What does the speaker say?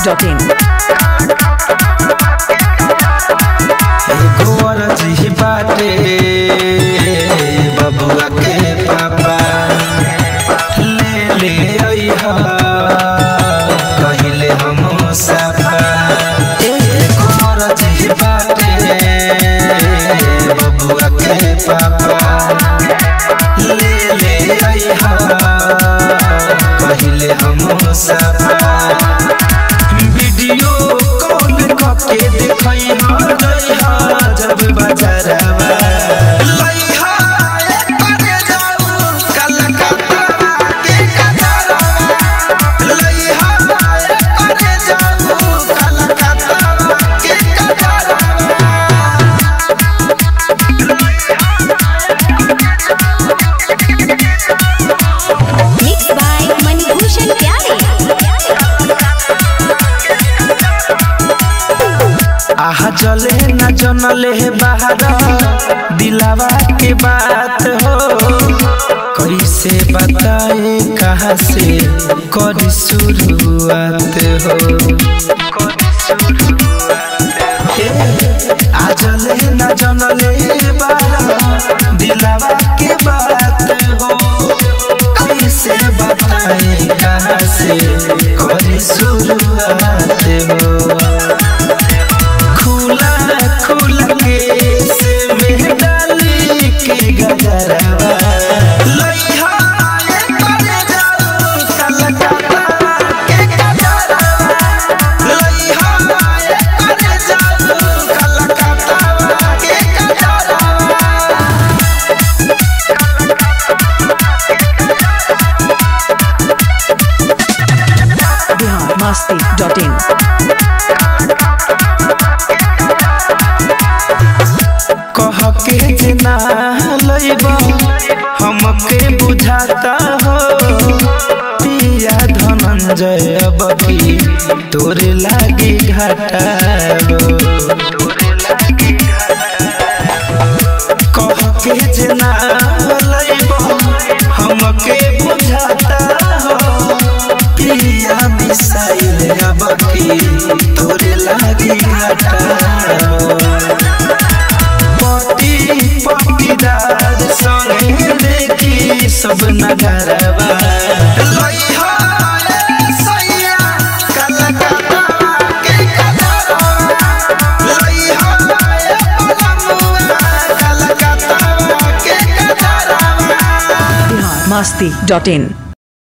masti.in Gorji बाटे बबुआ के पापा ले ले अइहा कहिले हम सफा गोरजी बाटे बबुआ के पापा ले ले अइहा कहिले हम सफा वीडियो कॉल करके देखइहा जइहा जब बाजारवा लइहा करे जाऊ कलकत्ता के कजरवा लइहा करे जाऊ कलकत्ता के कजरवा Mixed by Manibhushan Pyare. आहा जले न जनले बाहर दिलावा के बात हो कैसे बताए कहाँ से करी शुरुआत हो आजले न जनले बाहर दिलावा के बात हो कैसे बताए कहाँ से करी शुरुआत हो खुला केस में डाली के गजरवा लइहा करे जाऊ कलकत्ता के गजरवा लइहा करे जाऊ कलकत्ता के गजरवा Bihar masti.in कह के ना लइबा हमके बुझाता हो पिया धनंजय बकी तोरे लागी घाटा हो कह के ना लइबा हमके बुझाता हो पिया मिसाइल बकी तोरे लागी घाटा हो पटीदार संगे देखी सब नगरवा लइहा सैया कलकत्ता के कजरवा लइहा पलमुआ कलकत्ता के कजरवा Bihar masti.in